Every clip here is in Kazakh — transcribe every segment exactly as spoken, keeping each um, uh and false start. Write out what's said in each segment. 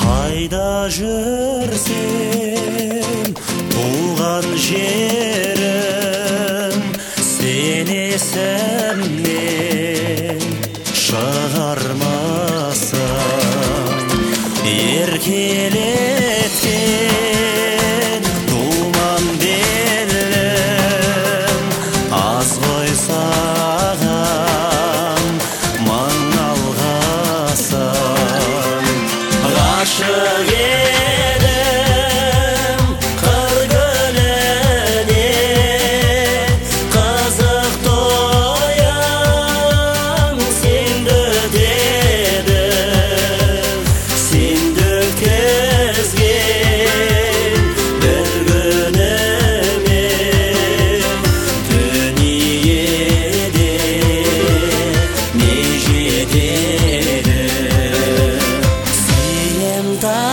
Қайда жүрсем, туған жерім, сен есімнен шығармасам. Еркелеткен думан белім, аз ғой саған маң алғасам. Ғашық едім қыр гүліне, қызық тойым сенді дедім. Сенді өткізген бір күніме, дүниеде не жетеді. Сүйем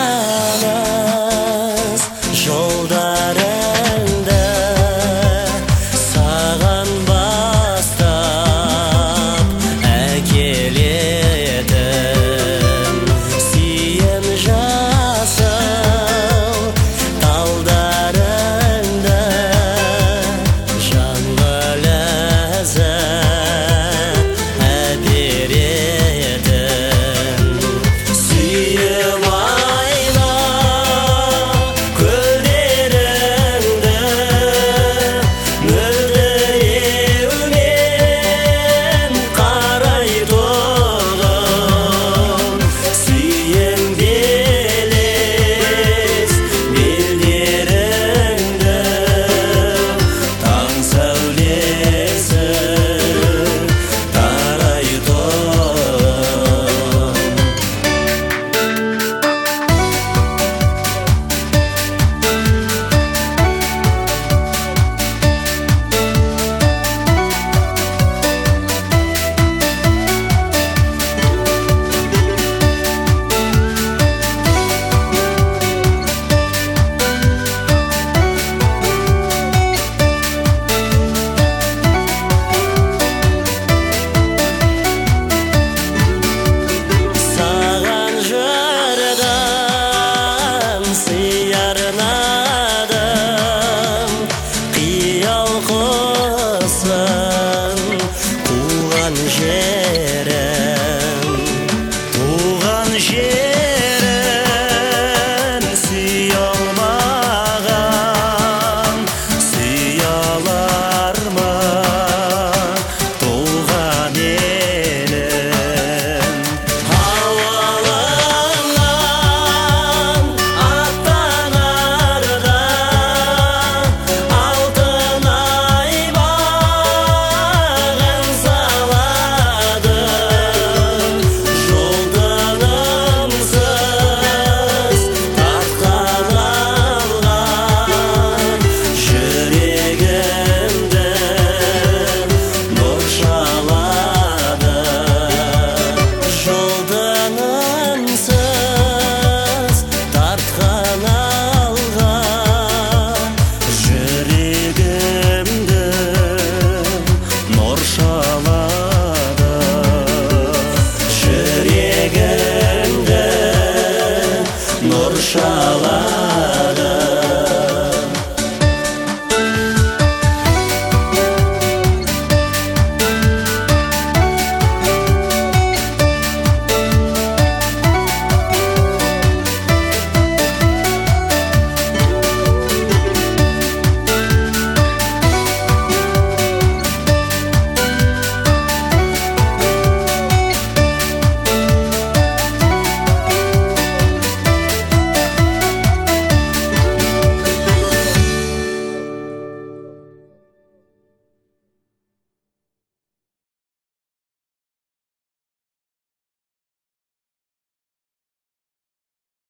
таныс жолдарыңды, саған бастап әкеледім. Сүйем жасыл талдарыңды, жанға ләззат әпередім. Сүйем айна көлдеріңді, мөлдіреумен қарай тұрдым. Сүйем белес белдеріңді, таң сәулесі тарай тұрдым. Саған жырдан сый арнадым, қиял құсын қуған жерім.